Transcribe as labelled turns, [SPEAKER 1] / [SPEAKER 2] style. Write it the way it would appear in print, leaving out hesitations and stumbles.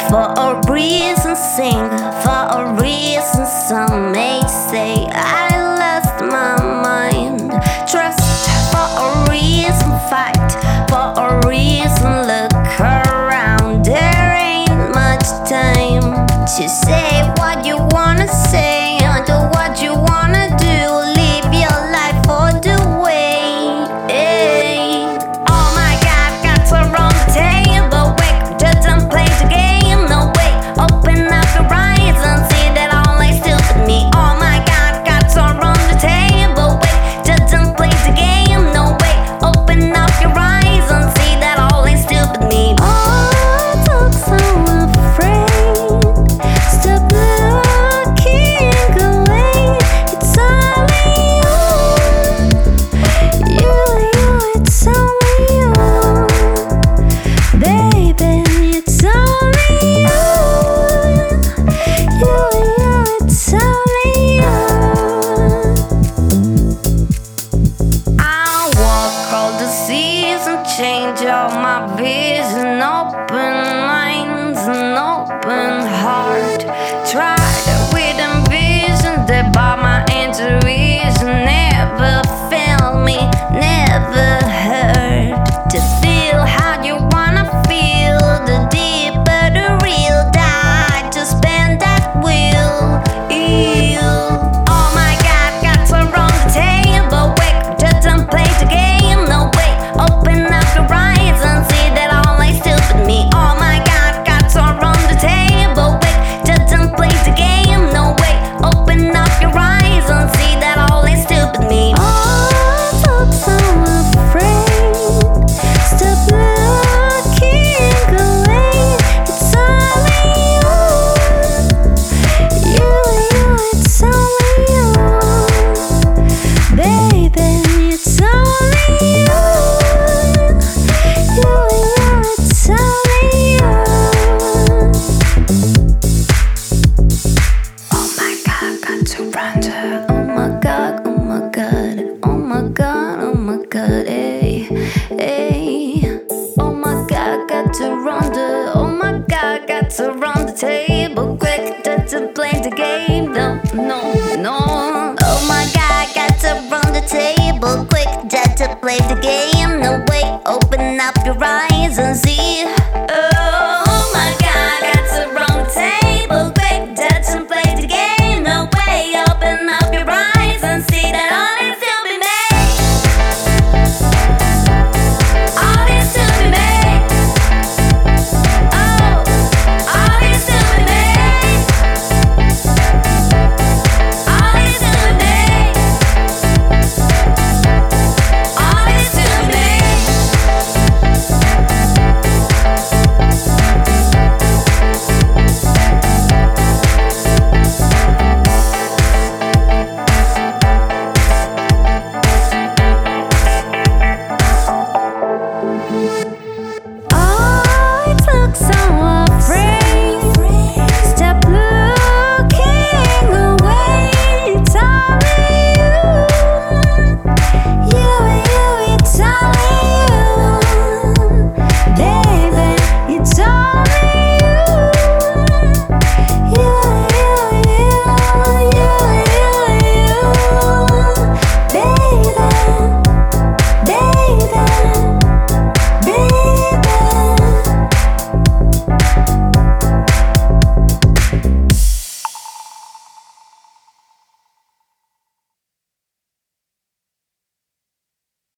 [SPEAKER 1] For a reason sing, for a reason some may say I lost my mind. Trust for a reason, fight for a reason, look around. There ain't much time to say what you wanna say or do what you wanna do. Live your life for the way. Oh my God, got to run the table. Wake, just don't play the game. No way, open up your eyes and see that all ain't stupid me. Oh my God, got to run the table. Wake, just don't play the game. No way, open up your eyes and see that all ain't stupid me. Oh, I talk so afraid. Stop looking away. It's only you. It's only you. Baby, it's only you. It's only you. I walk all the seas and change all my vision. Open minds and open heart. Tried with ambition, they bought my intuition. Never failed me, never hurt. To feel how you wanna feel, the deeper the real die. Just bend that wheel. Oh my God, got to run the table. Wake, just don't play the game. No way, open up your eyes and see that all ain't stupid me. Oh my God, got to run the table. Wake, just don't play the game. No way, open up your eyes and see that all ain't stupid me. Oh, I felt so afraid. Stop looking away. It's only you. It's only you. Baby, it's only you. It's only you. Oh my God, got to run to. Oh my God, oh my God, oh my God, oh my God, hey, hey. Oh my God, got to run the. Oh my God, got to run the table quick, just to play the game. No, no, no. Oh my God, got to run the table quick, just to play the game. No way, open up your eyes and see.